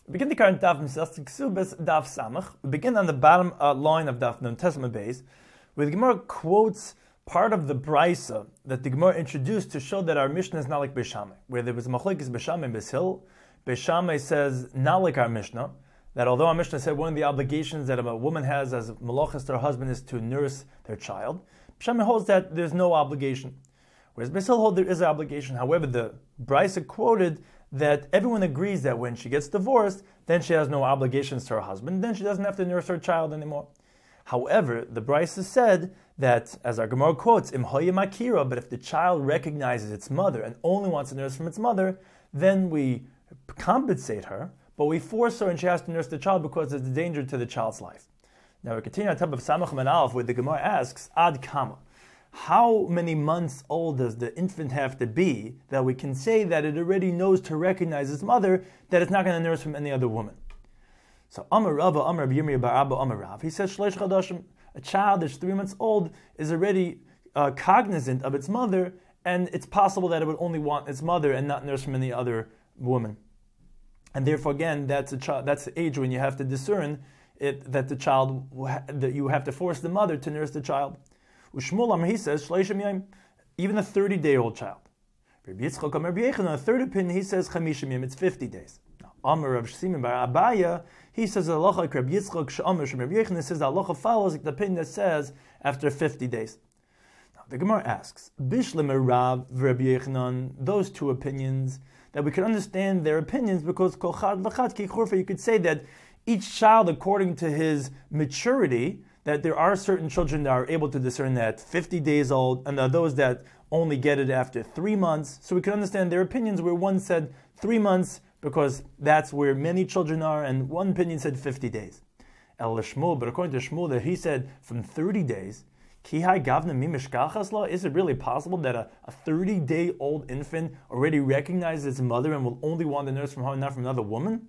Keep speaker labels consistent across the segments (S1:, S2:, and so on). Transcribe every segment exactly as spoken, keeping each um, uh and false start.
S1: We begin the current daf Masechta Ksubas daf Samach. We begin on the bottom uh, line of daf Nun Tesma Beis, where the Gemara quotes part of the brisa that the Gemara introduced to show that our Mishnah is not like Beis Shammai, where there was a machlokes Beis Shammai and Beis Hillel. Beis Shammai says not like our Mishnah, that although our Mishnah said one of the obligations that a woman has as malachas to her husband is to nurse their child, Beis Shammai holds that there's no obligation. Whereas Beis Hillel holds there is an obligation. However, the brisa quoted that everyone agrees that when she gets divorced, then she has no obligations to her husband, then she doesn't have to nurse her child anymore. However, the brisa said that, as our Gemara quotes, Im hoya makira, but if the child recognizes its mother and only wants to nurse from its mother, then we compensate her, but we force her and she has to nurse the child because it's a danger to the child's life. Now we continue on top of Samach and Aleph, where the Gemara asks, Ad Kama, how many months old does the infant have to be that we can say that it already knows to recognize its mother, that it's not going to nurse from any other woman? So Amar Rava, Amar Yirmiyah bar Abba, Amar Rav, he says, Shleish Chadashim, a child that's three months old is already uh, cognizant of its mother, and it's possible that it would only want its mother and not nurse from any other woman. And therefore, again, that's a child. That's the age when you have to discern it, that the child that you have to force the mother to nurse the child. Ushmul Amar, he says, Shleishim Yom, even a thirty-day-old child. Rabbi Yitzchak Amar B'Yechon, a third opinion, he says Chamishim Yom, it's fifty days. Now, Amar Rav Shimon bar Abaya, he says halacha like Rabbi Yitzchak She'amar Shemar B'Yechon, it says the halacha follows like the opinion that says after fifty days. Now, the Gemara asks, Bishlam Rav Rabbi Yechonon, those two opinions, that we can understand their opinions because Kol Chad V'Chad Ki Churfa, you could say that each child, according to his maturity, that there are certain children that are able to discern that fifty days old, and there are those that only get it after three months. So we can understand their opinions where one said three months because that's where many children are, and one opinion said fifty days. El Shmuel, but according to Shmuel, that he said from thirty days, Kihai Gavna Mimishkachasla, is it really possible that a, a thirty-day-old infant already recognizes its mother and will only want to nurse from her and not from another woman?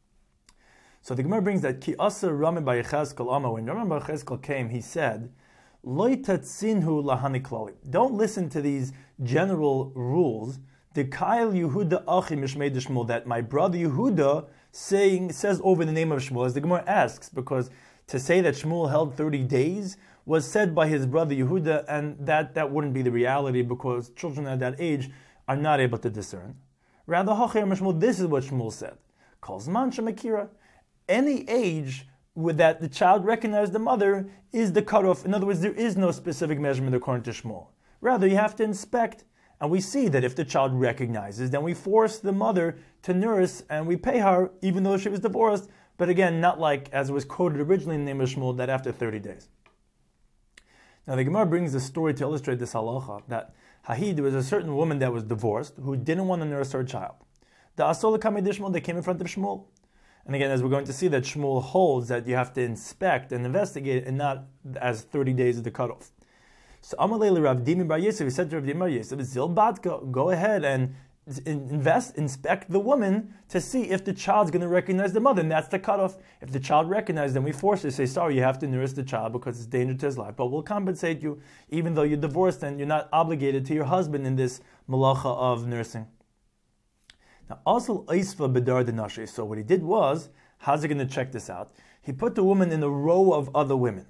S1: So the Gemara brings that Ki Asa Rami bar Yechezkel Ama, when Rami bar Yechezkel came, he said, Lo tatzinhu lahani klali. Don't listen to these general rules. The Kail Yehuda Achi Mishmei Shmuel, that my brother Yehuda saying says over the name of Shmuel, as the Gemara asks, because to say that Shmuel held thirty days was said by his brother Yehuda, and that, that wouldn't be the reality because children at that age are not able to discern. Rather, Shmuel, this is what Shmuel said. Calls man shemakira. Any age with that the child recognized the mother is the cutoff. In other words, there is no specific measurement according to Shmuel. Rather, you have to inspect, and we see that if the child recognizes, then we force the mother to nurse, and we pay her even though she was divorced, but again, not like, as was quoted originally in the name of Shmuel, that after thirty days. Now the Gemara brings a story to illustrate this halacha, that Hahid, there was a certain woman that was divorced who didn't want to nurse her child. The Asol Kamei Shmuel, they came in front of Shmuel. And again, as we're going to see, that Shmuel holds that you have to inspect and investigate, and not as thirty days is the cutoff. So Amalei Rav Dimi bar Yosef, he said to Rav Dimi bar Yosef, Zil Batka, go ahead and invest, inspect the woman to see if the child's going to recognize the mother, and that's the cutoff. If the child recognizes, then we force her to say, sorry, you have to nurse the child because it's danger to his life, but we'll compensate you, even though you're divorced and you're not obligated to your husband in this malacha of nursing. Now, also Eisva Bedar Dinashe. So what he did was, how's he going to check this out? He put the woman in a row of other women.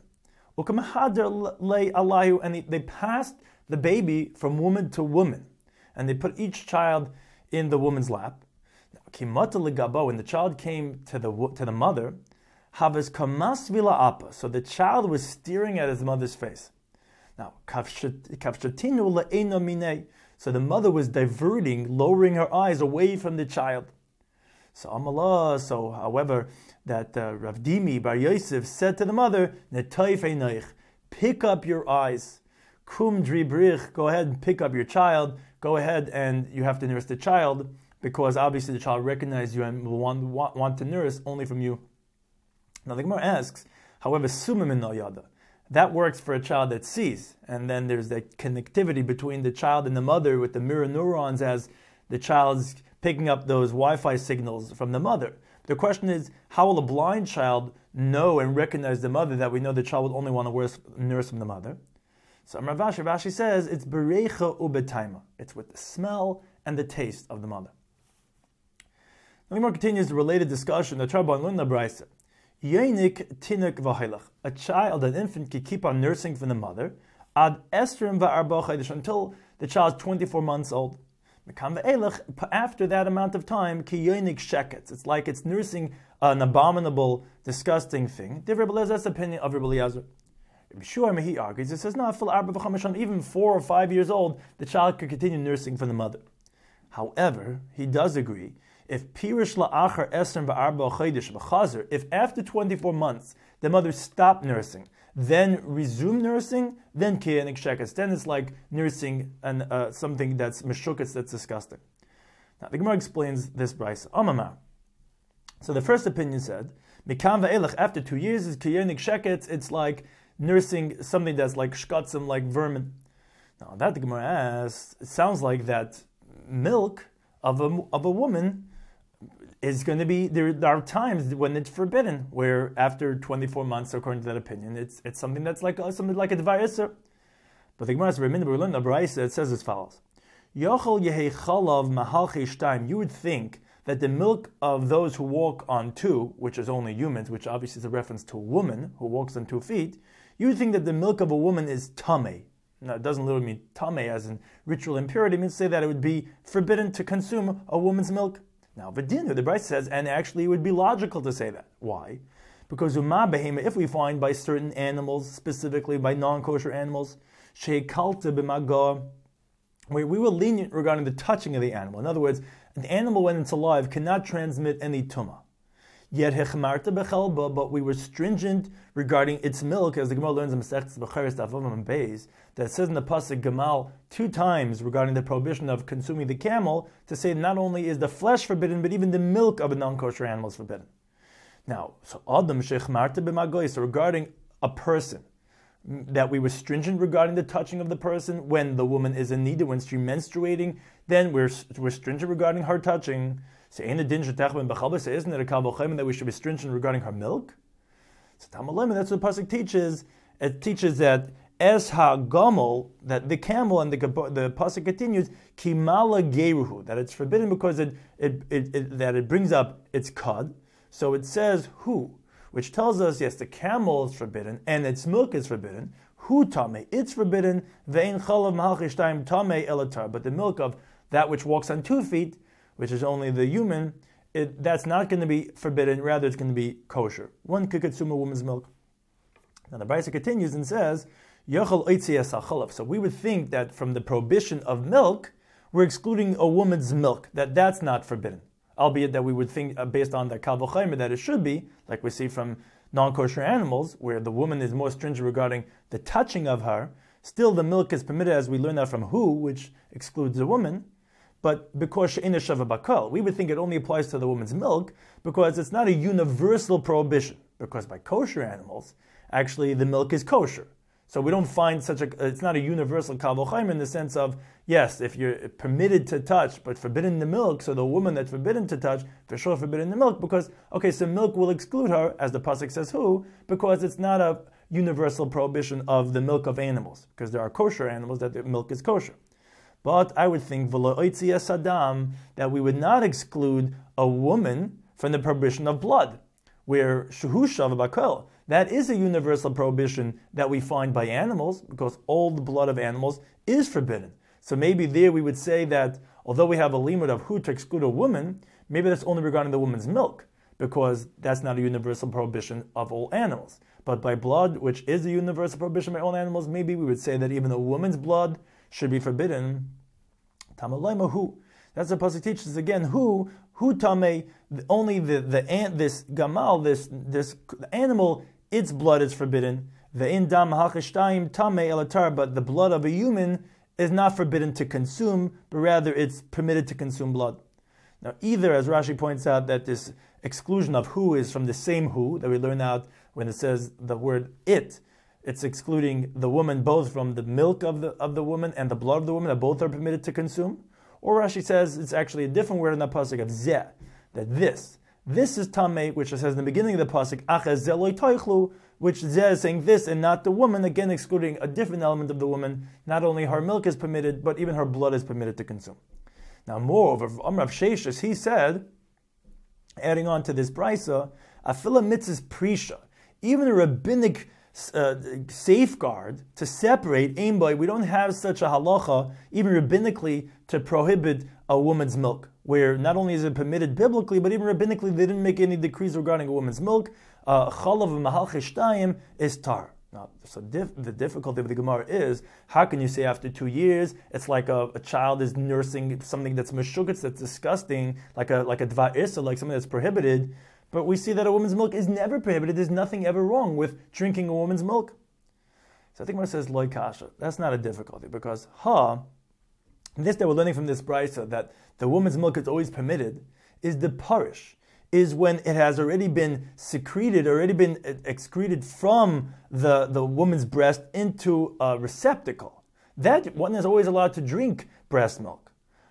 S1: And they passed the baby from woman to woman. And they put each child in the woman's lap. When the child came to the to the mother, Havas Kamas Vila Appa. So the child was staring at his mother's face. Now, Kavshatinu La'ena Minei. So the mother was diverting, lowering her eyes away from the child. So Amalah, so however, that uh, Rav Dimi bar Yosef said to the mother, Netayf einoich, pick up your eyes. Kum dribrich, go ahead and pick up your child. Go ahead and you have to nurse the child, because obviously the child recognizes you and will want, want, want to nurse only from you. Now the Gemara asks, however, sumim in yada. That works for a child that sees, and then there's that connectivity between the child and the mother with the mirror neurons as the child's picking up those Wi-Fi signals from the mother. The question is, how will a blind child know and recognize the mother that we know the child would only want to nurse from the mother? So Rav Ashi, Rashi says it's berecha ubetaima. It's with the smell and the taste of the mother. And the Gemara continues the related discussion. The Rabban learned the Brisa. Yenik tinuk v'hailach. A child, an infant, can keep on nursing from the mother ad esrim va'arba chaydish until the child is twenty-four months old. After that amount of time, ki yenik sheketz. It's like it's nursing an abominable, disgusting thing. That's the opinion of Rabbi Eliezer. Sure, he argues. It says no. Even four or five years old, the child could continue nursing from the mother. However, he does agree. If pirish la'achar esrim va'arba chaydish v'chazer, if after twenty-four months the mother stopped nursing, then resume nursing, then kiyanik sheketz. Then it's like nursing and uh, something that's meshuketz, that's disgusting. Now the Gemara explains this brisa. Amamar. So the first opinion said, mikam va'elach, after two years is kiyanik sheketz. It's like nursing something that's like shkatzim, like vermin. Now that the Gemara asks, it sounds like that milk of a of a woman is going to be there. There are times when it's forbidden, where after twenty-four months, according to that opinion, it's it's something that's like something like a dvar iser. But the Gemara says, remember we learned the brisa. It says as follows: Yochel yehei chalav mahalchi shtaim. You would think that the milk of those who walk on two, which is only humans, which obviously is a reference to a woman who walks on two feet, you would think that the milk of a woman is tamei. Now, it doesn't literally mean tamei as in ritual impurity. It means to say that it would be forbidden to consume a woman's milk. Now, V'dinu, the Brisa says, and actually it would be logical to say that. Why? Because Uma Behema, if we find by certain animals, specifically by non-kosher animals, Shekalta b'maga, where we were lenient regarding the touching of the animal. In other words, an animal when it's alive cannot transmit any tumah. Yet hechmarta bechalba, but we were stringent regarding its milk, as the Gemara learns in Masechtas Becharis Daf and Beis, that says in the pasuk Gamal two times regarding the prohibition of consuming the camel, to say not only is the flesh forbidden, but even the milk of a non-kosher animal is forbidden. Now, so Adam shechmarta b'magoy, so regarding a person, that we were stringent regarding the touching of the person when the woman is in need, when she's menstruating, then we're we're stringent regarding her touching. So isn't it a kal v'chomer that we should be stringent regarding her milk? So Tamalim, that's what the pasuk teaches. It teaches that es ha-gamol, that the camel, and the the pasuk continues kimala geruhu, that it's forbidden because it, it, it, it that it brings up its cud. So it says who, which tells us yes, the camel is forbidden and its milk is forbidden. Hu tame, it's forbidden. Ve'in chalav mahalchi shtayim tame elatar, but the milk of that which walks on two feet, which is only the human, it, that's not going to be forbidden, rather it's going to be kosher. One could consume a woman's milk. Now the Brisa continues and says, Yochel oitzias hachalav. So we would think that from the prohibition of milk, we're excluding a woman's milk, that that's not forbidden. Albeit that we would think, uh, based on the kal v'chomer, that it should be, like we see from non-kosher animals, where the woman is more stringent regarding the touching of her, still the milk is permitted, as we learn that from Hu, which excludes the woman. But because she'ina shava bakal, we would think it only applies to the woman's milk because it's not a universal prohibition. Because by kosher animals, actually the milk is kosher. So we don't find such a, it's not a universal kal v'chomer in the sense of, yes, if you're permitted to touch, but forbidden the milk, so the woman that's forbidden to touch, for sure forbidden the milk, because, okay, so milk will exclude her, as the pasuk says who, because it's not a universal prohibition of the milk of animals, because there are kosher animals that the milk is kosher. But I would think that we would not exclude a woman from the prohibition of blood, where shuhu shava bakal, that is a universal prohibition that we find by animals, because all the blood of animals is forbidden. So maybe there we would say that although we have a limit of who to exclude a woman, maybe that's only regarding the woman's milk, because that's not a universal prohibition of all animals. But by blood, which is a universal prohibition by all animals, maybe we would say that even a woman's blood should be forbidden. Tamalayma who? That's the pasuk teaches again. Who? Who tame? Only the the ant. This gamal. This this animal. Its blood is forbidden. The indam hachashtayim tame elatar. But the blood of a human is not forbidden to consume, but rather it's permitted to consume blood. Now, either as Rashi points out that this exclusion of who is from the same who that we learn out when it says the word it. It's excluding the woman both from the milk of the of the woman and the blood of the woman, that both are permitted to consume. Or Rashi says it's actually a different word in the pasuk of zeh, that this. This is tamei, which it says in the beginning of the pasuk, achaz zeh lo toichlu, which zeh is saying this and not the woman, again excluding a different element of the woman. Not only her milk is permitted, but even her blood is permitted to consume. Now moreover, Amrav Sheshes, he said, adding on to this brisa, afila mitzvahs prisha, even a rabbinic uh, safeguard to separate aim by, we don't have such a halacha, even rabbinically, to prohibit a woman's milk, where not only is it permitted biblically, but even rabbinically, they didn't make any decrees regarding a woman's milk. Chalav mahal chishtayim is tar. Now, so dif- the difficulty of the Gemara is, how can you say after two years, it's like a, a child is nursing something that's meshugitz, that's disgusting, like a like a dvar issa, like something that's prohibited, but we see that a woman's milk is never prohibited. There's nothing ever wrong with drinking a woman's milk. So I think Gemara says, loy kasha. That's not a difficulty, because ha, this that we're learning from this brisa, that the woman's milk is always permitted, is the parish, is when it has already been secreted, already been excreted from the, the woman's breast into a receptacle. That one is always allowed to drink breast milk.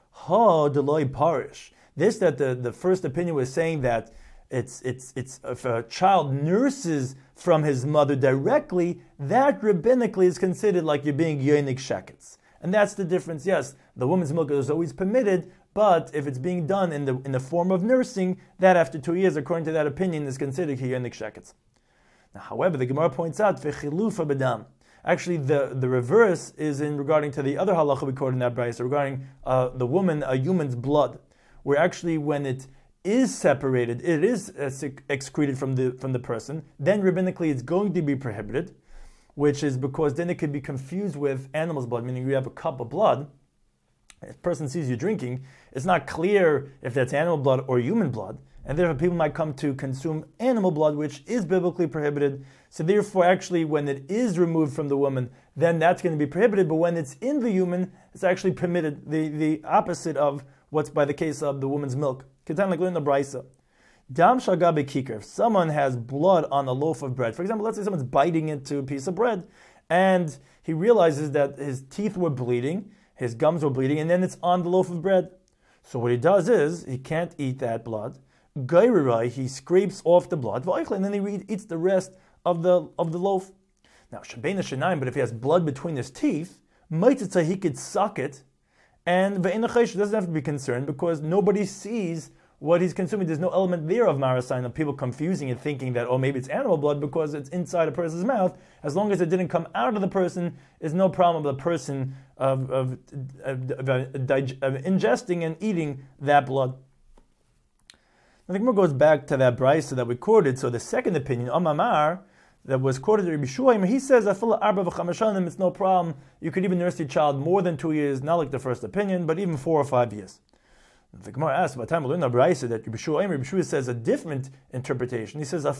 S1: Ha deloy parish. This that the, the first opinion was saying that it's it's it's if a child nurses from his mother directly, that rabbinically is considered like you're being yonik sheketz. And that's the difference. Yes, the woman's milk is always permitted, but if it's being done in the in the form of nursing, that after two years, according to that opinion, is considered hiyonik sheketz. Now, however, the Gemara points out v'chilufa b'dam. Actually, the, the reverse is in regarding to the other halacha we quoted in that brayso regarding uh, the woman, a human's blood, where actually when it is separated, it is uh, excreted from the from the person, then rabbinically it's going to be prohibited, which is because then it could be confused with animal's blood, meaning you have a cup of blood. If a person sees you drinking, it's not clear if that's animal blood or human blood, and therefore people might come to consume animal blood, which is biblically prohibited. So therefore, actually, when it is removed from the woman, then that's going to be prohibited, but when it's in the human, it's actually permitted, the, the opposite of what's by the case of the woman's milk. Ketan like in the brisa. Dam shagabe kikar. If someone has blood on a loaf of bread, for example, let's say someone's biting into a piece of bread, and he realizes that his teeth were bleeding, his gums were bleeding, and then it's on the loaf of bread. So what he does is, he can't eat that blood. Gairurai, he scrapes off the blood, and then he eats the rest of the of the loaf. Now, Shabbeina Shanaim, but if he has blood between his teeth, Maitzitza, he could suck it, and Ve'enachesh doesn't have to be concerned because nobody sees what he's consuming. There's no element there of marasayin, of people confusing it, thinking that, oh, maybe it's animal blood because it's inside a person's mouth. As long as it didn't come out of the person, there's no problem of the person of, of, of, of, of, of ingesting and eating that blood. I think more goes back to that brisa that we quoted. So the second opinion, Amamar, that was quoted to Rabbi Shua, he says, it's no problem. You could even nurse your child more than two years, not like the first opinion, but even four or five years. The Gemara asks, by the time we learn the brisa that Rabbi Shua, Rabbi Shua says a different interpretation. He says,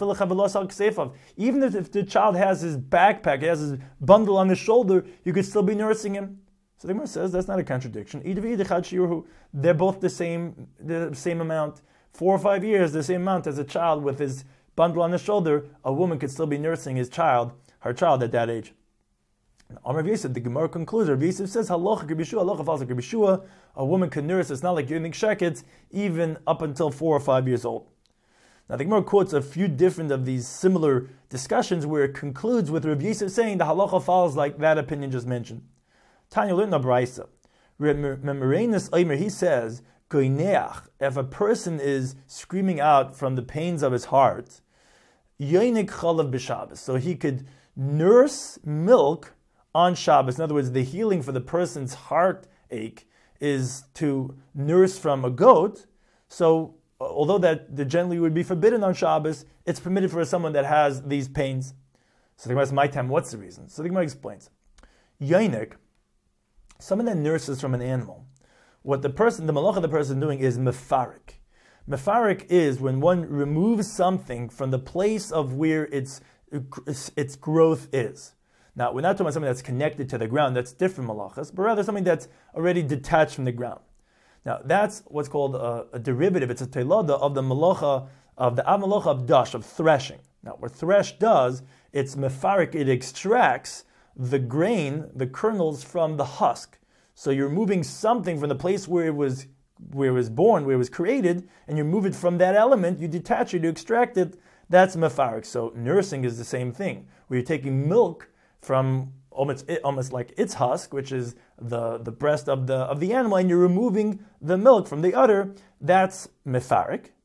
S1: even if, if the child has his backpack, he has his bundle on his shoulder, you could still be nursing him. So the Gemara says that's not a contradiction. They're both the same, the same amount. Four or five years, the same amount as a child with his bundle on his shoulder, a woman could still be nursing his child, her child at that age. Amar Yosef, the Gemara concludes, Rabbi Yosef says, Halacha Rabbi Shua, Halacha falls like Rabbi Shua, a woman can nurse, it's not like yonik sheketz, even up until four or five years old. Now the Gemara quotes a few different of these similar discussions where it concludes with Rabbi Yosef saying the halacha falls like that opinion just mentioned. Tanya learned the brisa. Memoranus Eimer, he says, if a person is screaming out from the pains of his heart, yonik chalav b'Shabbos, so he could nurse milk on Shabbos. In other words, the healing for the person's heartache is to nurse from a goat. So, although that the generally would be forbidden on Shabbos, it's permitted for someone that has these pains. So the Gemara asks, my time, what's the reason? So the Gemara explains, yonik, someone that nurses from an animal. What the person, the malach of the person doing is mefarik. Mefarik is when one removes something from the place of where its its growth is. Now, we're not talking about something that's connected to the ground, that's different malachas, but rather something that's already detached from the ground. Now, that's what's called a, a derivative. It's a telada of the malacha, of the av malacha of dash, of threshing. Now, what thresh does, it's mefarik, it extracts the grain, the kernels from the husk. So you're moving something from the place where it was where it was born, where it was created, and you move it from that element, you detach it, you extract it, that's mefarik. So nursing is the same thing, where you're taking milk from almost almost like its husk, which is the, the breast of the of the animal, and you're removing the milk from the udder, that's mefarik.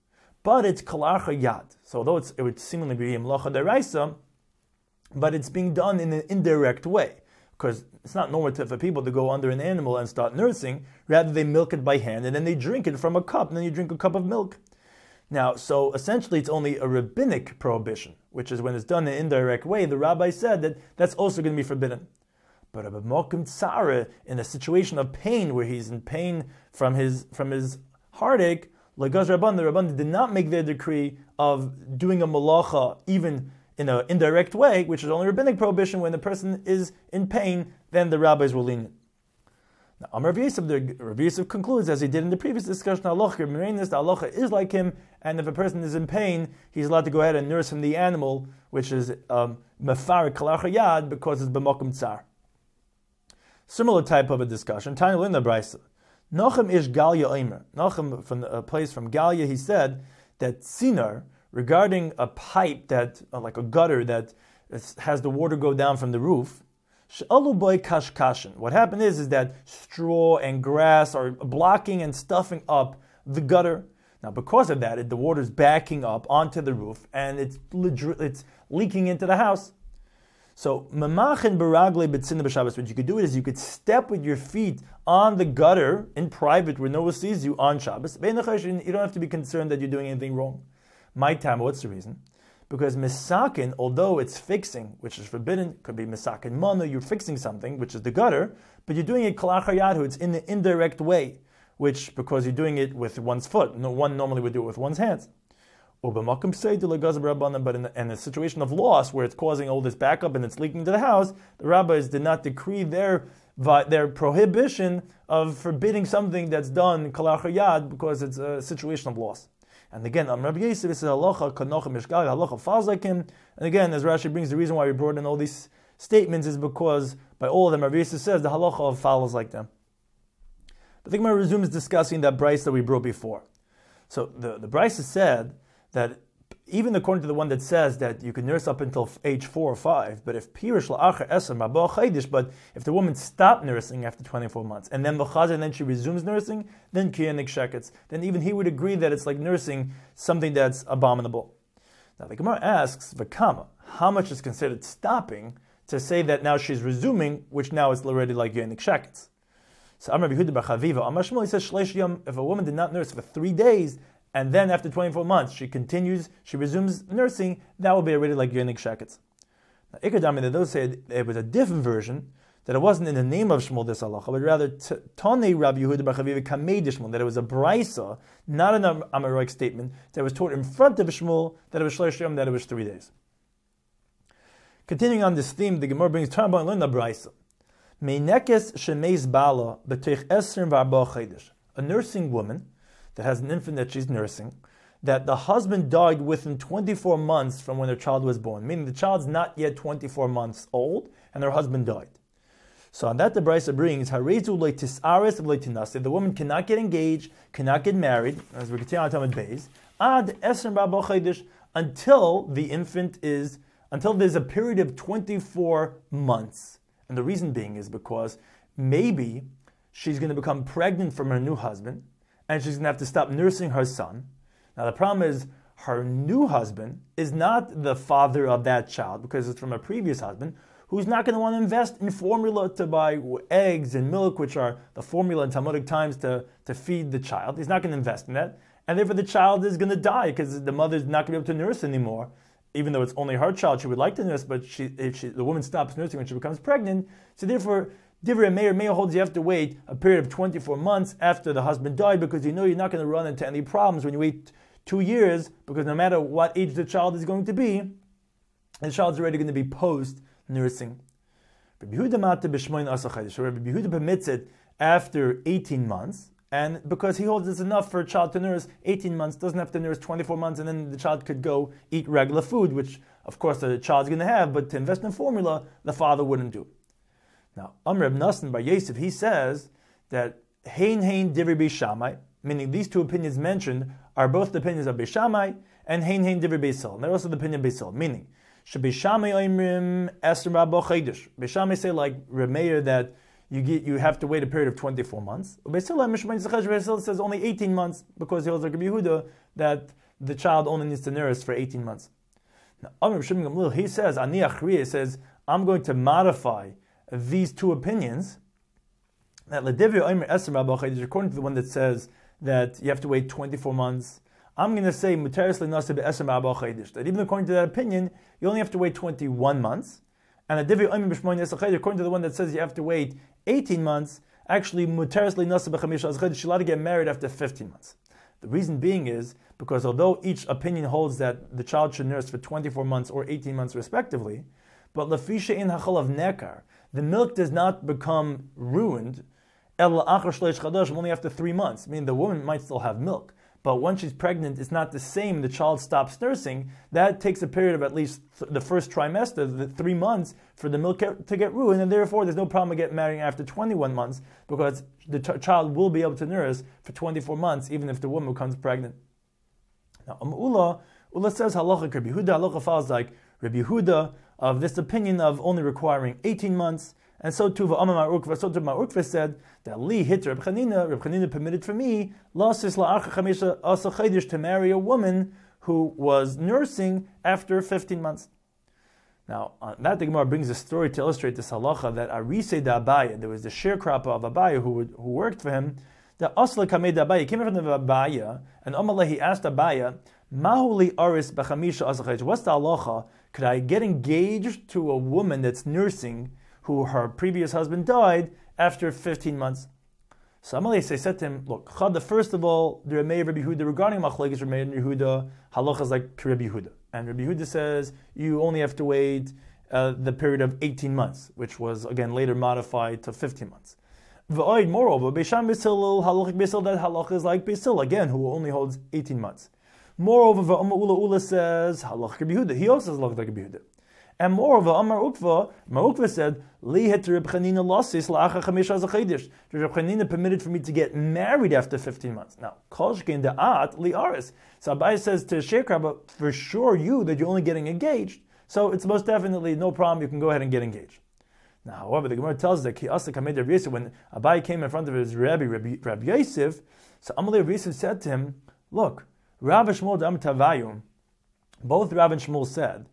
S1: but it's kalacha yad. So although it's, it would seemingly be imlacha deraisa, but it's being done in an indirect way, because it's not normative for people to go under an animal and start nursing. Rather, they milk it by hand and then they drink it from a cup, and then you drink a cup of milk. Now, so essentially it's only a rabbinic prohibition, which is when it's done in an indirect way. The rabbi said that that's also going to be forbidden. But a b'mokum tzara, in a situation of pain, where he's in pain from his from his heartache, Lagaz Rabban, the Rabban did not make their decree of doing a malacha even in an indirect way, which is only rabbinic prohibition. When the person is in pain, then the rabbis will lenient. Now, Amar Rav Yosef, the Rav Yosef concludes, as he did in the previous discussion, halacha, the halacha is like him, and if a person is in pain, he's allowed to go ahead and nurse him the animal, which is mefarik kalacha yad, because it's b'mokum tsar. Similar type of a discussion. Tanya Linda Brisa. Nochem ish Galia Omer. Nochem, from a place from Galia, he said that Sinar, regarding a pipe that, uh, like a gutter that is, has the water go down from the roof, She'alu boy kashkashin. What happened is, is that straw and grass are blocking and stuffing up the gutter. Now, because of that, it, the water is backing up onto the roof and it's it's leaking into the house. So, mamachin baragle betzina b'Shabbos. What you could do is you could step with your feet on the gutter in private where no one sees you on Shabbos. You don't have to be concerned that you're doing anything wrong. My time, what's the reason? Because misakin, although it's fixing, which is forbidden, could be misakin mana, you're fixing something, which is the gutter, but you're doing it kalach hayadhu, it's in the indirect way, which, because you're doing it with one's foot, no one normally would do it with one's hands. But in, the, in a situation of loss, where it's causing all this backup and it's leaking to the house, the rabbis did not decree their their prohibition of forbidding something that's done kalach hayad, because it's a situation of loss. And again, um, Rabbi Yosef says halacha kanochem mishgal, halacha falls like him. And again, as Rashi brings, the reason why we brought in all these statements is because by all of them, Rabbi Yosef says the halacha follows like them. But the Gemara resumes discussing that brisa that we brought before. So the the brisa said that even according to the one that says that you can nurse up until age four or five, but if pirish la'acher eser mabah chaydish, but if the woman stopped nursing after twenty-four months and then v'chazar and then she resumes nursing, then kiyanik sheketz, then even he would agree that it's like nursing something that's abominable. Now the Gemara asks v'kama, how much is considered stopping to say that now she's resuming, which now is already like kiyanik sheketz? So Amar Yehuda bar Chaviva, Amar Shmuel, he says shleish yom, if a woman did not nurse for three days. And then after twenty-four months, she continues, she resumes nursing, that will be already like Yonik Sheketz. Now, Ikadami, those say it was a different version, that it wasn't in the name of Shmuel this halacha, but rather Tonei Rabbi Yehuda bar Chaviva Kamei Shmuel, that it was a brisa, not an Amaraik statement, that was taught in front of Shmuel, that it was Shleish Yom, that it was three days. Continuing on this theme, the Gemara brings Tarba and learn the brisa. Meinekes shemeis bala b'teich esrim v'arba chaydish. A nursing woman that has an infant that she's nursing, that the husband died within twenty-four months from when her child was born, meaning the child's not yet twenty-four months old, and her husband died. So on that the Brisa brings, Harezu leitis leitinase, the woman cannot get engaged, cannot get married, as we continue on Talmud Beis, ad esrim b'arba chaydish, until the infant is, until there's a period of twenty-four months. And the reason being is because maybe she's going to become pregnant from her new husband, and she's going to have to stop nursing her son. Now the problem is, her new husband is not the father of that child, because it's from a previous husband, who's not going to want to invest in formula to buy eggs and milk, which are the formula in Talmudic times to, to feed the child. He's not going to invest in that. And therefore the child is going to die, because the mother's not going to be able to nurse anymore. Even though it's only her child, she would like to nurse, but she, if she, the woman stops nursing when she becomes pregnant. So therefore, Divrei Meir, Meir holds you have to wait a period of twenty-four months after the husband died, because you know you're not going to run into any problems when you wait two years, because no matter what age the child is going to be, the child's already going to be post-nursing. Rabbi Yehuda permits it after eighteen months, and because he holds it's enough for a child to nurse eighteen months, doesn't have to nurse twenty-four months, and then the child could go eat regular food, which of course the child's going to have, but to invest in formula, the father wouldn't do. Now, Amr ibn Nassan by Yosef, he says that Hein Hein Divrei Beis Shammai, meaning these two opinions mentioned are both the opinions of Beis Shammai, and Hein Hein Divrei Beis Hillel. And they're also the opinion of Beis Hillel, meaning Beis Shammai oimrim esrim rabba chaydish. Beis Shammai say like Reb Meir that you get you have to wait a period of twenty-four months. Beis Hillel says only eighteen months, because he holds like Rabbi Yehuda that the child only needs to nurse for eighteen months. Now, Amr Shimon Gamliel, he says, Ani Achriya says, I'm going to modify these two opinions. That according to the one that says that you have to wait twenty-four months, I'm going to say that even according to that opinion, you only have to wait twenty-one months. And according to the one that says you have to wait eighteen months, actually, she's allowed to get married after fifteen months. The reason being is because although each opinion holds that the child should nurse for twenty-four months or eighteen months respectively, but lafisha in hachal of nekar, the milk does not become ruined only after three months. I mean, the woman might still have milk, but once she's pregnant, it's not the same. The child stops nursing. That takes a period of at least th- the first trimester, the three months, for the milk to get ruined, and therefore there's no problem with getting married after twenty-one months because the t- child will be able to nurse for twenty-four months, even if the woman becomes pregnant. Now, um, Ula, Ula says halacha Rabbi Yehuda. Halacha follows like Rabbi Yehuda of this opinion of only requiring eighteen months. And so too, V'amar Ukva, so too Mar Ukva said that Li hit Reb Chanina, Reb Chanina permitted for me, Lasis la'archa chamisha asa chaydish, to marry a woman who was nursing after fifteen months. Now, uh, that the Gemara brings a story to illustrate this halacha that Arise da Abaya, there was the sharecropper of Abaya who would, who worked for him, that Asla Kamei da Abaya, came in front of Abaya, and Amaleh, he asked Abaya, Mahuli Aris b'chamisha asa chaydish, what's the halacha? Could I get engaged to a woman that's nursing who her previous husband died after fifteen months? So Amalei said to him, look, Chada, first of all, the Ramei Rabbi Yehuda, regarding Machlekes Ramei and Yehuda, halacha is like Rabbi Yehuda. And Rabbi Yehuda says you only have to wait uh, the period of eighteen months, which was, again, later modified to fifteen months. V'oid, moreover, Beisham B'Hillel, halachic B'Hillel, that halacha is like B'Hillel, again, who only holds eighteen months. Moreover, V'Amar Ula Ula says, halachic Rabbi Yehuda, he also says halachic like Rabbi Yehuda. And moreover, Amar Ukva, Amar Ukva said, Li het Reb Chanina lasis la'acha chamisha zachedish. Reb Chanina permitted for me to get married after fifteen months. Now, kolshkin da'at li aris. So Abai says to sharecropper, for sure you, that you're only getting engaged. So it's most definitely no problem, you can go ahead and get engaged. Now, however, the Gemara tells us that Ki Asa Kamed Rav Yosef, when Abai came in front of his Rabbi, Rabbi, Rabbi Yosef, so Amalei Rav Yosef said to him, look, Rav and Shmuel Dam Tavayum, both Rav and Shmuel said,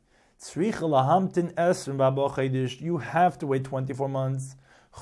S1: you have to wait twenty-four months.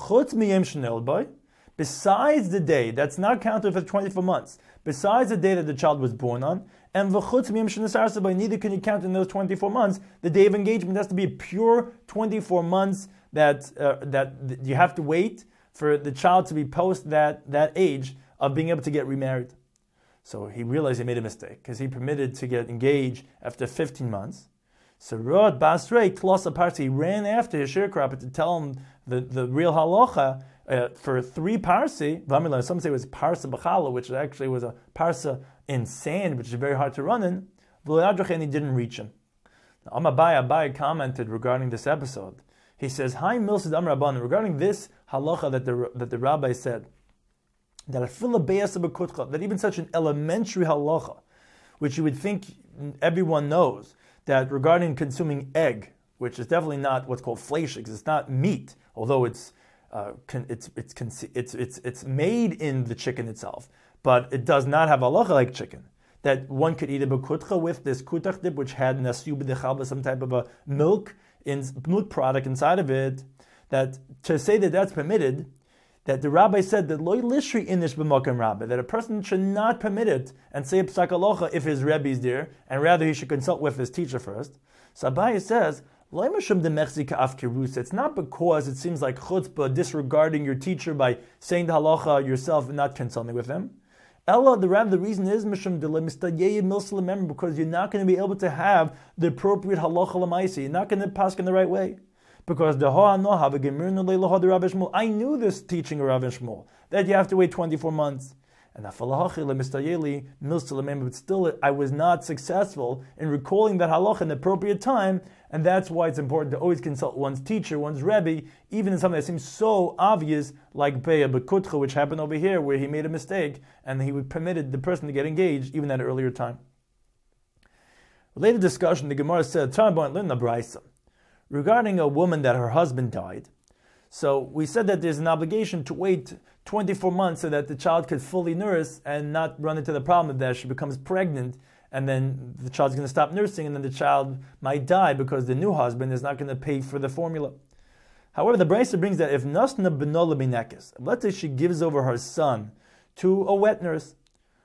S1: Besides the day, that's not counted for twenty-four months, besides the day that the child was born on, and neither can you count in those twenty-four months the day of engagement. Has to be a pure twenty-four months that uh, that you have to wait for the child to be post that, that age of being able to get remarried. So he realized he made a mistake because he permitted to get engaged after fifteen months. So Rod Basrei Klos Aparsi, he ran after his sharecropper to tell him the, the real halacha uh, for three parsi. Some say it was parsa b'chala, which actually was a parsa in sand, which is very hard to run in. And he didn't reach him. Now, Amabai Abai commented regarding this episode. He says, "Hi Milsid Am Rabban," regarding this halacha that the that the rabbi said that that even such an elementary halacha, which you would think everyone knows, that regarding consuming egg, which is definitely not what's called flesh, because it's not meat, although it's uh, con- it's, it's it's it's it's it's made in the chicken itself, but it does not have halacha like chicken. That one could eat a bekutcha with this kutach dip, which had nasu b'dechalba, some type of a milk in milk product inside of it. That to say that that's permitted, that the rabbi said that loy lishri inish b'makom rabbi, that a person should not permit it and say a psak halacha if his rebbe is there, and rather he should consult with his teacher first. So Abaye says, loy mashum demechzi ka'af kirus. It's not because it seems like chutzpah, disregarding your teacher by saying the halacha yourself and not consulting with him. Ella, the rather the reason is mishum de lemistayei milsa lemember, because you're not going to be able to have the appropriate halacha lemaisi. You're not going to pass in the right way. Because the I knew this teaching of Rav and Shmuel, that you have to wait twenty-four months. And but still I was not successful in recalling that halach in the appropriate time, and that's why it's important to always consult one's teacher, one's rebbe, even in something that seems so obvious, like Beya Bekutcha, which happened over here, where he made a mistake, and he permitted the person to get engaged even at an earlier time. Later discussion, the Gemara said, regarding a woman that her husband died. So we said that there's an obligation to wait twenty-four months so that the child could fully nurse and not run into the problem that she becomes pregnant and then the child's going to stop nursing, and then the child might die because the new husband is not going to pay for the formula. However, the Brisa brings that if nasna benola binekes, let's say she gives over her son to a wet nurse,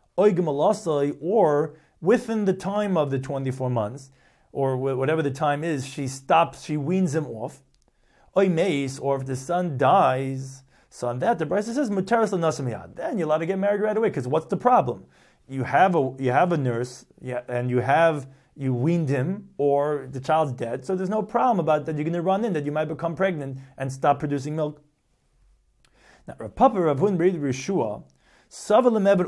S1: or within the time of the twenty-four months, or whatever the time is, she stops, she weans him off, or if the son dies, so on that the Brisa says mutaras l'nasa, then you're allowed to get married right away, because what's the problem? You have a you have a nurse, yeah, and you have you weaned him, or the child's dead, so there's no problem about that. You're going to run in that you might become pregnant and stop producing milk. Now, Rav Papa, Rav Hun, Bered Rishua, so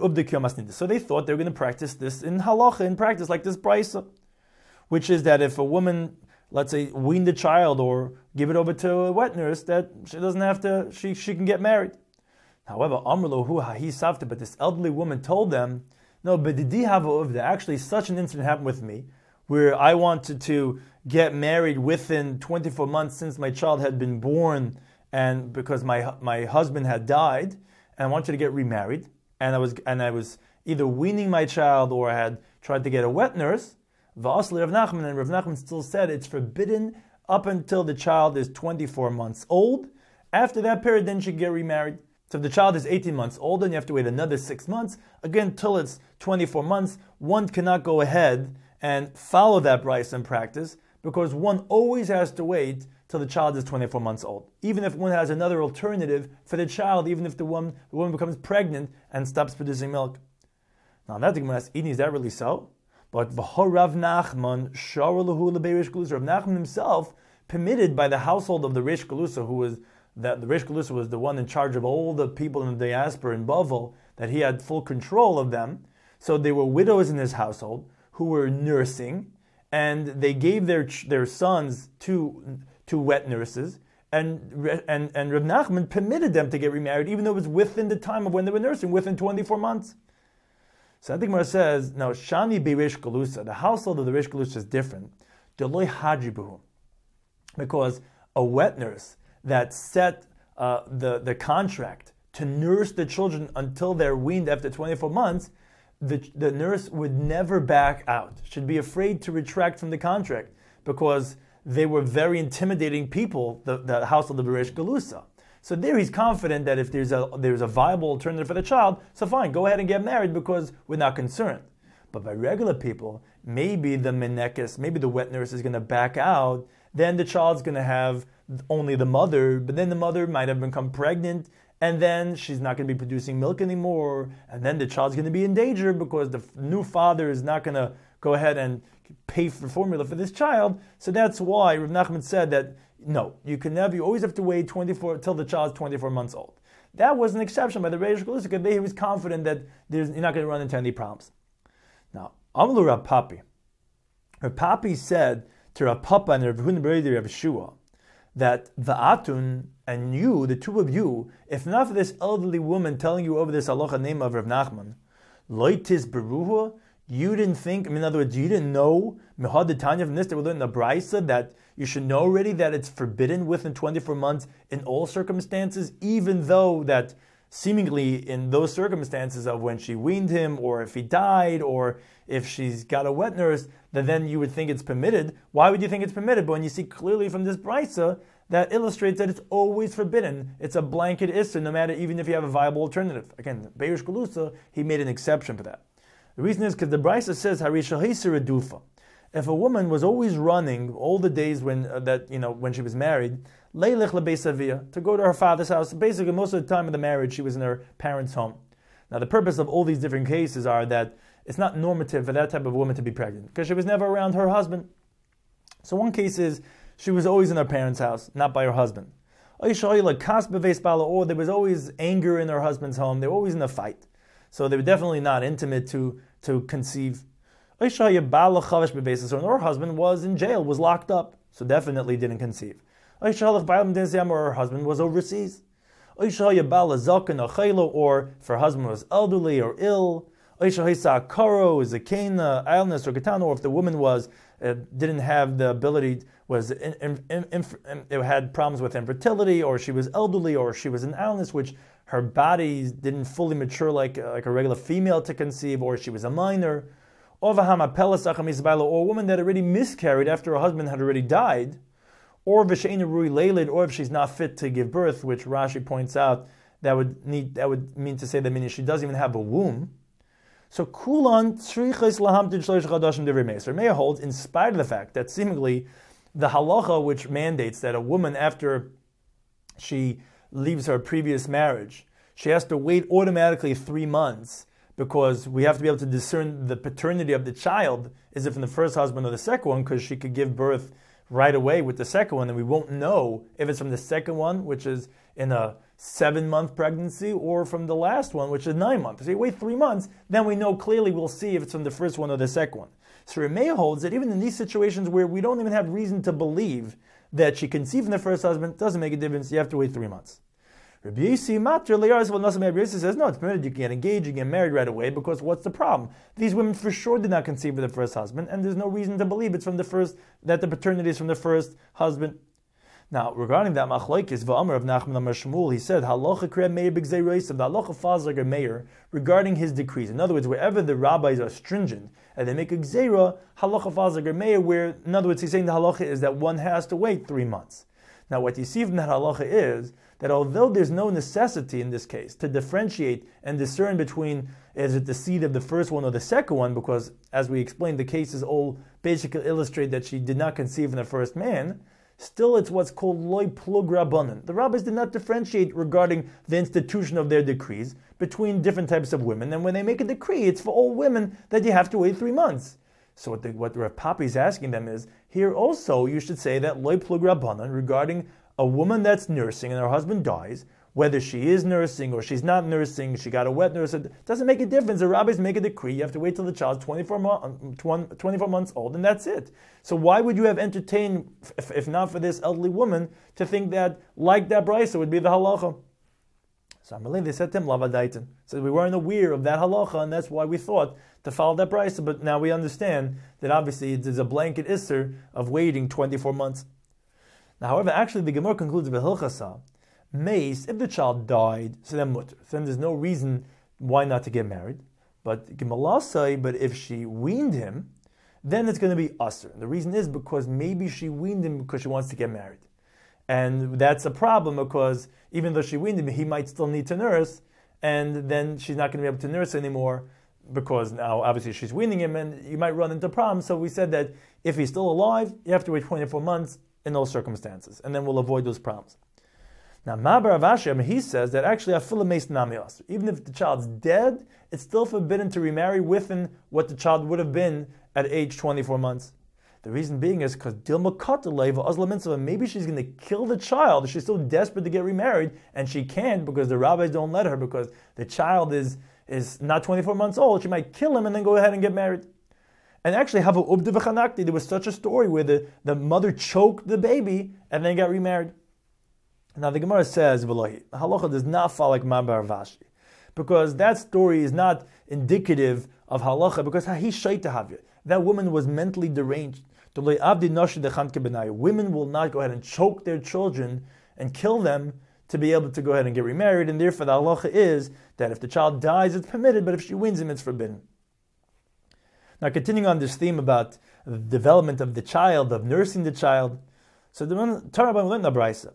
S1: they thought they were going to practice this in halacha, in practice, like this brisa, which is that if a woman, let's say, wean the child or give it over to a wet nurse, that she doesn't have to, she, she can get married. However, Amrlohu Hahi Savta, but this elderly woman told them, no, but did actually such an incident happened with me, where I wanted to get married within twenty-four months since my child had been born, and because my my husband had died, and I wanted to get remarried, and I was and I was either weaning my child or I had tried to get a wet nurse. V'asli Rav Nachman, and Rav Nachman still said it's forbidden up until the child is twenty-four months old. After that period, then she can get remarried. So if the child is eighteen months old, then you have to wait another six months. Again, till it's twenty-four months, one cannot go ahead and follow that brisa in practice, because one always has to wait till the child is twenty-four months old. Even if one has another alternative for the child, even if the woman, the woman becomes pregnant and stops producing milk. Now that the Gemara asks, is that really so? But Rav Nachman, Rav Nachman himself, permitted by the household of the Reish Galusa, who was that the Reish Galusa was the one in charge of all the people in the diaspora in Bavel, that he had full control of them. So there were widows in his household who were nursing, and they gave their their sons to to wet nurses, and and and Rav Nachman permitted them to get remarried, even though it was within the time of when they were nursing, within twenty-four months. So I think Gemara says, no, Shani be Reish Galusa, the household of the Reish Galusa is different. Deloi hajibuhu, because a wet nurse that set uh, the the contract to nurse the children until they're weaned after twenty-four months. The, the nurse would never back out, should be afraid to retract from the contract, because they were very intimidating people, the, the household of Reish Galusa. So there he's confident that if there's a there's a viable alternative for the child, so fine, go ahead and get married because we're not concerned. But by regular people, maybe the menekes, maybe the wet nurse is going to back out, then the child's going to have only the mother, but then the mother might have become pregnant, and then she's not going to be producing milk anymore, and then the child's going to be in danger because the new father is not going to go ahead and pay for formula for this child. So that's why Rav Nachman said that, no, you can never, you always have to wait twenty-four till the child's twenty-four months old. That was an exception by the Reish Galusa, because he was confident that there's, you're not going to run into any problems. Now, Amlu Rav Papi. Rav Papi said to Rav Papa and Rav Hun Bered Rav Shua that the Atun and you, the two of you, if not for this elderly woman telling you over this halacha name of Rav Nachman, loitis beruha, you didn't think, in other words, you didn't know, mehad Tanya from this, that we learned in the Brisa, that you should know already that it's forbidden within twenty-four months in all circumstances, even though that seemingly in those circumstances of when she weaned him, or if he died, or if she's got a wet nurse, that then you would think it's permitted. Why would you think it's permitted? But when you see clearly from this Brisa, that illustrates that it's always forbidden. It's a blanket issur, no matter, even if you have a viable alternative. Again, Reish Galusa, he made an exception for that. The reason is because the Brisa says, Harisha Hisir Dufa. If a woman was always running all the days when uh, that you know when she was married, Leilech lebeisavia, to go to her father's house. Basically, most of the time of the marriage, she was in her parents' home. Now, the purpose of all these different cases are that it's not normative for that type of woman to be pregnant, because she was never around her husband. So one case is she was always in her parents' house, not by her husband. Or there was always anger in her husband's home. They were always in a fight. So they were definitely not intimate to, to conceive. Or her husband was in jail, was locked up, so definitely didn't conceive. Or her husband was overseas. Or if her husband was elderly or ill. Or if the woman was uh, didn't have the ability, was in, in, in, in, had problems with infertility, or she was elderly, or she was in illness, which her body didn't fully mature like, like a regular female to conceive, or she was a minor. or a woman that already miscarried after her husband had already died, or v'she'ena rui leilid, or if she's not fit to give birth, which Rashi points out that would need that would mean to say that meaning she doesn't even have a womb. So kulan tzrichos lahamtin shlosh chadashim divrei meser. Meir holds, in spite of the fact that seemingly the halacha which mandates that a woman after she leaves her previous marriage, she has to wait automatically three months because we have to be able to discern the paternity of the child, is it from the first husband or the second one, because she could give birth right away with the second one, and we won't know if it's from the second one, which is in a seven-month pregnancy, or from the last one, which is nine months. So you wait three months, then we know clearly, we'll see if it's from the first one or the second one. So Rameh holds that even in these situations where we don't even have reason to believe that she conceived from the first husband, doesn't make a difference, you have to wait three months. Rabbi Yossi Matir says, no, it's permitted, you can get engaged, you can get married right away, because what's the problem? These women for sure did not conceive with the first husband, and there's no reason to believe it's from the first, that the paternity is from the first husband. Now, regarding that machlokes, v'amar of Nachman Amar Shmuel, he said, halacha kreh meir b'gzei reisav, the halacha falls like a mayor regarding his decrees. In other words, wherever the rabbis are stringent and they make a gzeira, halacha falls like a mayor, where, in other words, he's saying the halacha is that one has to wait three months. Now, what you see from that halacha is that although there's no necessity in this case to differentiate and discern between is it the seed of the first one or the second one, because as we explained, the cases all basically illustrate that she did not conceive in the first man, still it's what's called loy plug rabbanan. The rabbis did not differentiate regarding the institution of their decrees between different types of women, and when they make a decree, it's for all women that you have to wait three months. So what, the, what Rav Papi is asking them is, here also you should say that loy plug rabbanan regarding a woman that's nursing and her husband dies, whether she is nursing or she's not nursing, she got a wet nurse, it doesn't make a difference. The rabbis make a decree, you have to wait till the child's twenty-four, mo- twenty-four months old, and that's it. So why would you have entertained, if, if not for this elderly woman, to think that, like that brisa, would be the halacha? So Amalei, they said to him, lavadaitin. So we weren't aware of that halacha, and that's why we thought to follow that brisa, but now we understand that obviously there's a blanket isser of waiting twenty-four months. Now, however, actually the Gemara concludes with Hilchasa, Meis, if the child died, so then mutter. So then there's no reason why not to get married. But Gemalasai, but if she weaned him, then it's going to be usher. The reason is because maybe she weaned him because she wants to get married. And that's a problem because even though she weaned him, he might still need to nurse, and then she's not going to be able to nurse anymore because now obviously she's weaning him and you might run into problems. So we said that if he's still alive, you have to wait twenty-four months in those circumstances, and then we'll avoid those problems. Now, Mabar Avashim, he says that actually Afila Meis Namios, even if the child's dead, it's still forbidden to remarry within what the child would have been at age twenty-four months. The reason being is because Dilma Kataleva Azla, maybe she's going to kill the child. She's so desperate to get remarried, and she can't because the rabbis don't let her, because the child is, is not twenty-four months old. She might kill him and then go ahead and get married. And actually, Hava Ubda V'chanakti, there was such a story where the, the mother choked the baby and then got remarried. Now the Gemara says, V'lohi, the halacha does not fall like Mabar Vashi, because that story is not indicative of halacha, because Hahi Shaita Havya, that woman was mentally deranged. Women will not go ahead and choke their children and kill them to be able to go ahead and get remarried, and therefore the halacha is that if the child dies, it's permitted, but if she wins him, it's forbidden. Now, continuing on this theme about the development of the child, of nursing the child, so the Torah learned the brisa.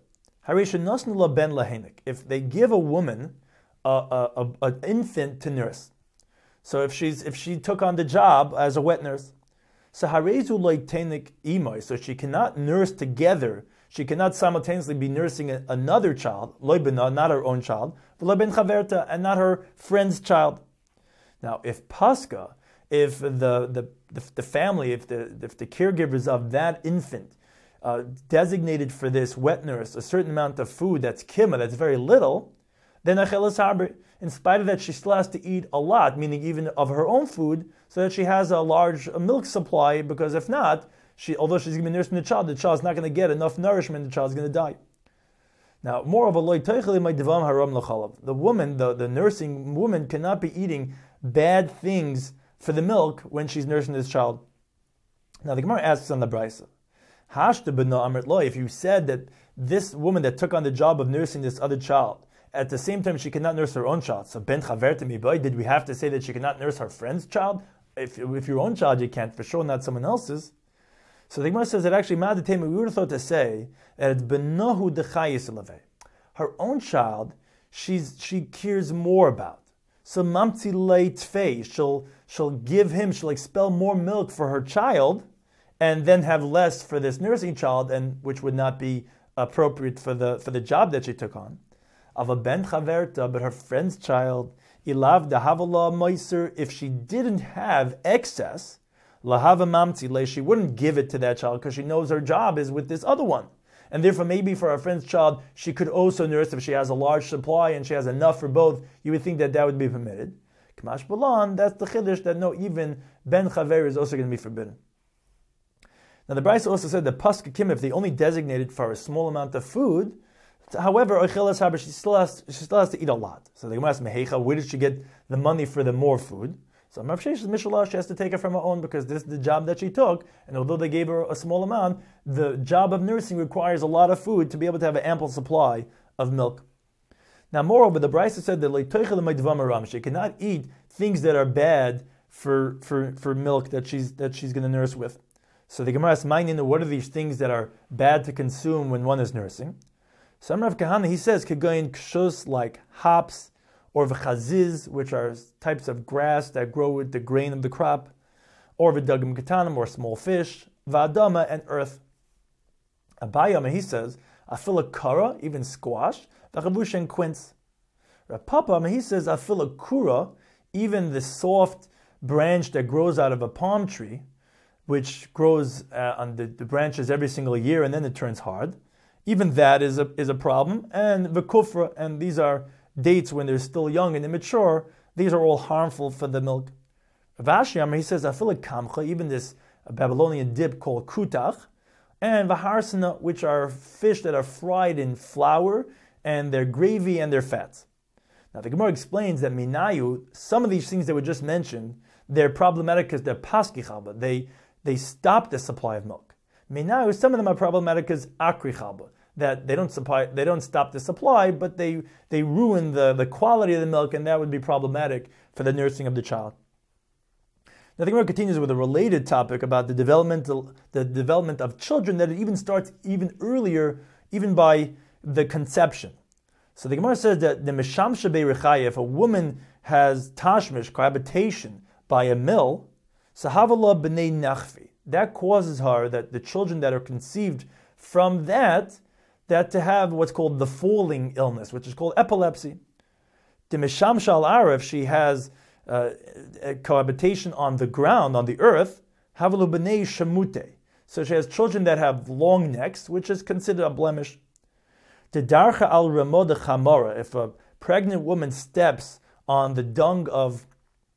S1: If they give a woman a, a, a, an infant to nurse, so if she's if she took on the job as a wet nurse, so harezu loitenik imoy, so she cannot nurse together. She cannot simultaneously be nursing a, another child, loibena, not her own child, ben chaverta, and not her friend's child. Now, if paska, if the, the, the, the family, if the, if the caregivers of that infant uh, designated for this wet nurse a certain amount of food that's kima, that's very little, then achelas harber, in spite of that, she still has to eat a lot, meaning even of her own food, so that she has a large milk supply, because if not, she, although she's going to be nursing the child, the child's not going to get enough nourishment, the child's going to die. Now, moreover, the woman, the, the nursing woman, cannot be eating bad things for the milk when she's nursing this child. Now the Gemara asks on the brisa, if you said that this woman that took on the job of nursing this other child, at the same time she cannot nurse her own child, so ben chaverta miboy, did we have to say that she cannot nurse her friend's child? if, if your own child you can't, for sure not someone else's. So the Gemara says that actually, we would have thought to say that it's benohu dechayis leve. Her own child, she's she cares more about. So mamtzi lei tfei, she'll she'll give him, she'll expel more milk for her child, and then have less for this nursing child, and which would not be appropriate for the for the job that she took on. Of a ben chaverta, but her friend's child, ilav dahavala meiser, if she didn't have excess, lahava mamtzi lei, she wouldn't give it to that child because she knows her job is with this other one. And therefore, maybe for her friend's child, she could also nurse if she has a large supply and she has enough for both. You would think that that would be permitted. Kamash Balan, that's the chiddush that no, even ben chaver is also going to be forbidden. Now the Brisa also said that paskakim, if they only designated for a small amount of food, however, oichelas haber, she still has she still has to eat a lot. So the Gemara asks mehecha, where did she get the money for the more food? So Rav Sheshes Mishalah, she has to take it from her own because this is the job that she took. And although they gave her a small amount, the job of nursing requires a lot of food to be able to have an ample supply of milk. Now, moreover, the Brisa said that she cannot eat things that are bad for for, for milk that she's that she's going to nurse with. So the Gemara asks, what are these things that are bad to consume when one is nursing? So Rav Kahana, he says, Kegoyin kshus, like hops, or v'chaziz, which are types of grass that grow with the grain of the crop, or v'dagim ketanim, or small fish, v'adama, and earth. Abayama, he says, afila kara, even squash, v'chavush and quince. Rapapa, he says, afila kura, even the soft branch that grows out of a palm tree, which grows uh, on the, the branches every single year, and then it turns hard. Even that is a is a problem. And v'kufra, and these are dates when they're still young and immature, these are all harmful for the milk. Rav Ashi, he says, afilik kamcha, even this Babylonian dip called kutach, and vaharsana, which are fish that are fried in flour, and their gravy and their fats. Now the Gemara explains that minayu, some of these things that were just mentioned, they're problematic because they're paski chalba. They they stop the supply of milk. Minayu, some of them are problematic because akri chalba, that they don't supply, they don't stop the supply, but they they ruin the, the quality of the milk, and that would be problematic for the nursing of the child. Now the Gemara continues with a related topic about the developmental the development of children, that it even starts even earlier, even by the conception. So the Gemara says that the mishamsha be'rechaya, if a woman has tashmish, cohabitation, by a mill, sahavala b'nei nachvi, that causes her, that the children that are conceived from that, that to have what's called the falling illness, which is called epilepsy. The mishamsha al-arif, she has uh, a cohabitation on the ground, on the earth, havalu b'nei shamute. So she has children that have long necks, which is considered a blemish. The darcha al ramod chamora, if a pregnant woman steps on the dung of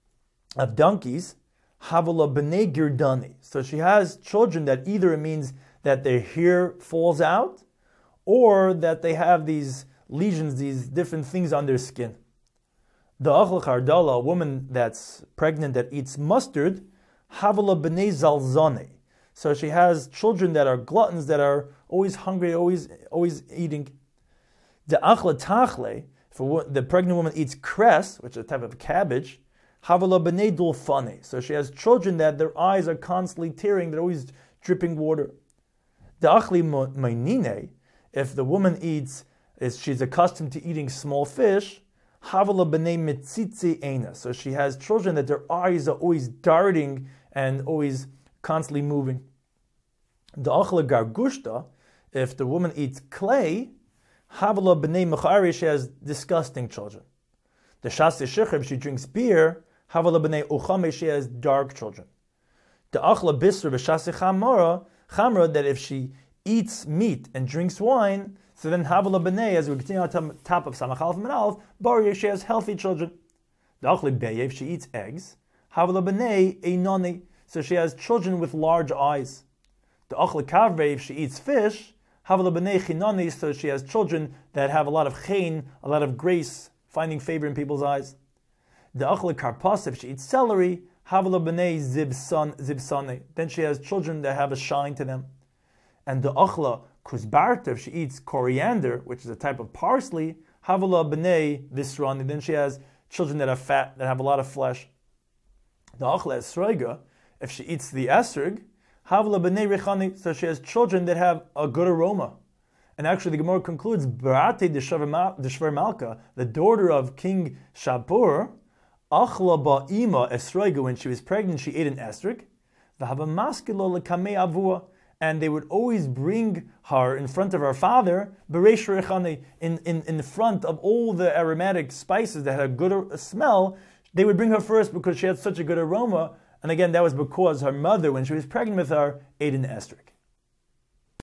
S1: of donkeys, havala b'nei girdani. So she has children that either it means that their hair falls out, or that they have these lesions, these different things on their skin. The achal chardala, a woman that's pregnant that eats mustard, havala b'nei zalzane. So she has children that are gluttons, that are always hungry, always always eating. The achla tachle, if the pregnant woman eats cress, which is a type of cabbage, havala b'nei dulfane. So she has children that their eyes are constantly tearing, they're always dripping water. The achli mainine, if the woman eats, is she's accustomed to eating small fish, havala b'nei mitzitzi eina. So she has children that their eyes are always darting and always constantly moving. The achla gargushta, if the woman eats clay, havala b'nei mechari, she has disgusting children. The shas shechib, she drinks beer, havala b'nei uchame, she has dark children. The achla bisra b'shas chamora, chamra, that if she eats meat and drinks wine, so then havala b'nei, as we continue on the top of samach alf and alf, baria, she has healthy children. The achli beye, if she eats eggs, havala b'nei einoni, so she has children with large eyes. The achli kavre, if she eats fish, havala b'nei chinoni, so she has children that have a lot of chen, a lot of grace, finding favor in people's eyes. The achla karpas, if she eats celery, havala b'nei zibsane, then she has children that have a shine to them. And the achla kuzbarta, if she eats coriander, which is a type of parsley, havala b'nei visrani, then she has children that are fat, that have a lot of flesh. The achla esroiga, if she eats the esrog, havla b'nei rechani, so she has children that have a good aroma. And actually, the Gemara concludes, Barate Deshver Malka, the daughter of King Shapur, achla ba'ima esroiga, when she was pregnant, she ate an esrog. V'hava maskilo lekamei avua, and they would always bring her in front of her father, bereish rechani, in, in, in front of all the aromatic spices that had a good smell. They would bring her first because she had such a good aroma. And again, that was because her mother, when she was pregnant with her, ate an esrog.